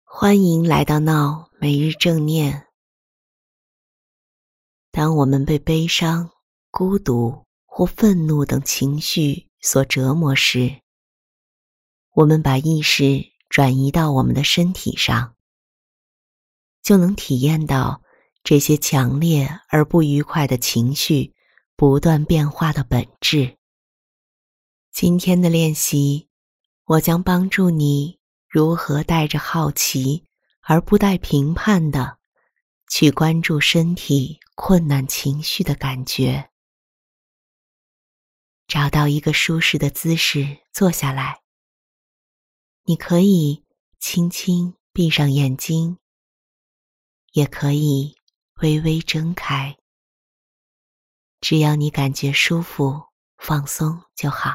欢迎来到闹每日正念。当我们被悲伤、孤独或愤怒等情绪所折磨时，我们把意识转移到我们的身体上，就能体验到这些强烈而不愉快的情绪不断变化的本质。今天的练习，我将帮助你如何带着好奇而不带评判的去关注身体困难情绪的感觉。找到一个舒适的姿势坐下来，你可以轻轻闭上眼睛，也可以微微睁开，只要你感觉舒服放松就好。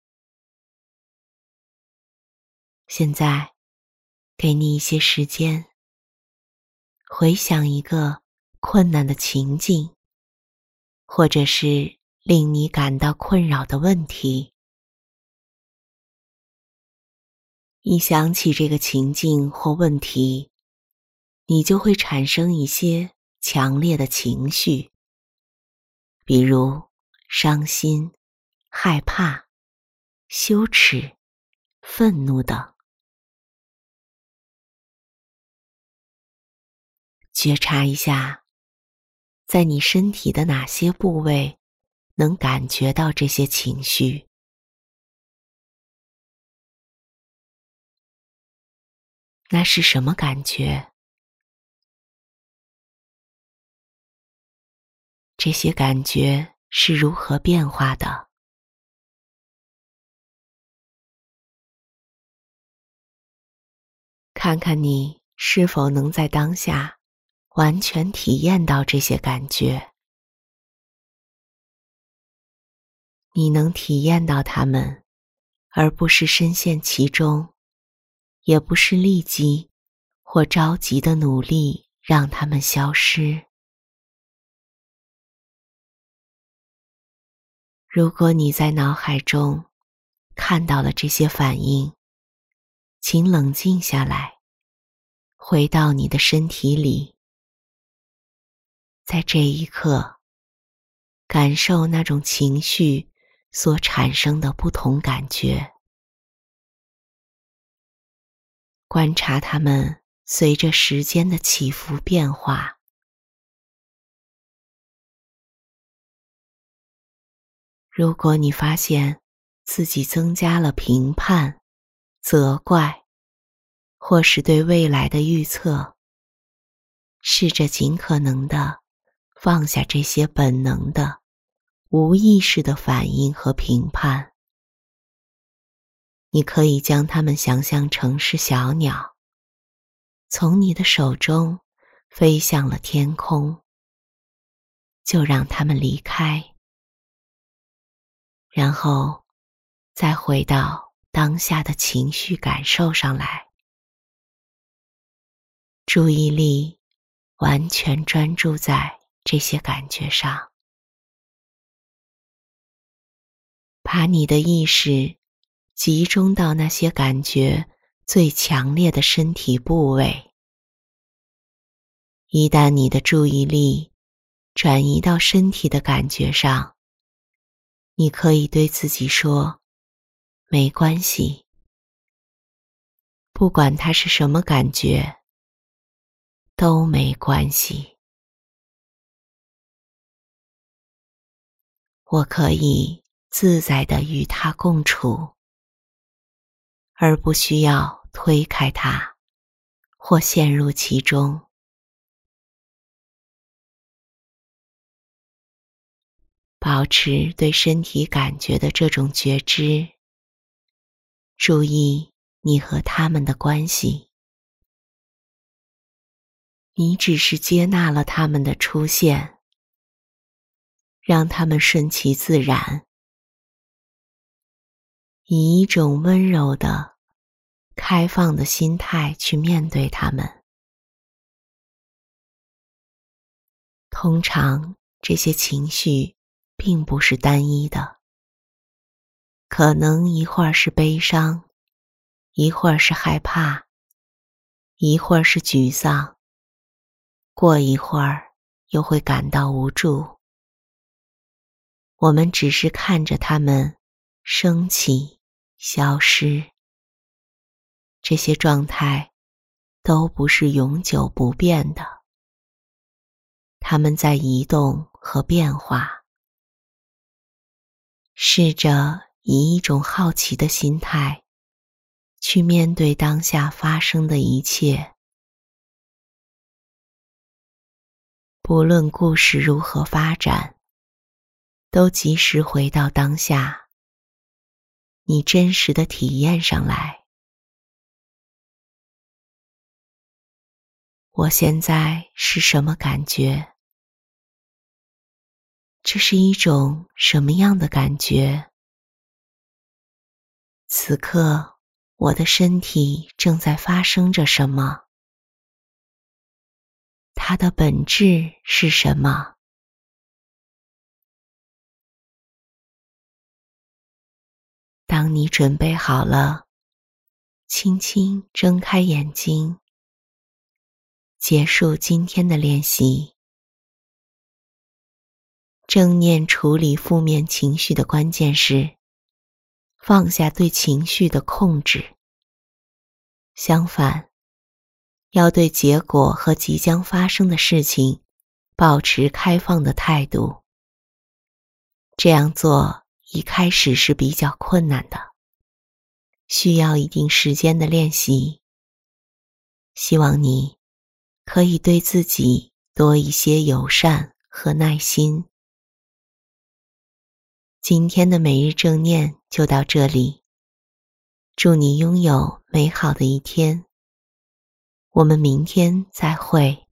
现在给你一些时间，回想一个困难的情境，或者是令你感到困扰的问题。一想起这个情境或问题，你就会产生一些强烈的情绪，比如伤心、害怕、羞耻、愤怒等。觉察一下，在你身体的哪些部位能感觉到这些情绪？那是什么感觉？这些感觉是如何变化的？看看你是否能在当下完全体验到这些感觉。你能体验到它们，而不是深陷其中，也不是立即或着急的努力让它们消失。如果你在脑海中看到了这些反应，请冷静下来，回到你的身体里，在这一刻，感受那种情绪所产生的不同感觉，观察它们随着时间的起伏变化。如果你发现自己增加了评判、责怪，或是对未来的预测，试着尽可能地放下这些本能的、无意识的反应和评判。你可以将它们想象成是小鸟，从你的手中飞向了天空，就让它们离开，然后再回到当下的情绪感受上来，注意力完全专注在这些感觉上，把你的意识集中到那些感觉最强烈的身体部位。一旦你的注意力转移到身体的感觉上，你可以对自己说，没关系，不管它是什么感觉，都没关系。我可以自在地与它共处，而不需要推开它或陷入其中。保持对身体感觉的这种觉知，注意你和它们的关系。你只是接纳了它们的出现，让它们顺其自然，以一种温柔的、开放的心态去面对它们。通常，这些情绪并不是单一的，可能一会儿是悲伤，一会儿是害怕， 一会儿是沮丧，过一会儿又会感到无助。我们只是看着它们升起、消失，这些状态都不是永久不变的，它们在移动和变化。试着以一种好奇的心态去面对当下发生的一切，不论故事如何发展，都及时回到当下，你真实的体验上来。我现在是什么感觉？这是一种什么样的感觉？此刻，我的身体正在发生着什么？它的本质是什么？当你准备好了，轻轻睁开眼睛，结束今天的练习。正念处理负面情绪的关键是放下对情绪的控制，相反，要对结果和即将发生的事情保持开放的态度。这样做一开始是比较困难的，需要一定时间的练习。希望你可以对自己多一些友善和耐心。今天的每日正念就到这里，祝你拥有美好的一天。我们明天再会。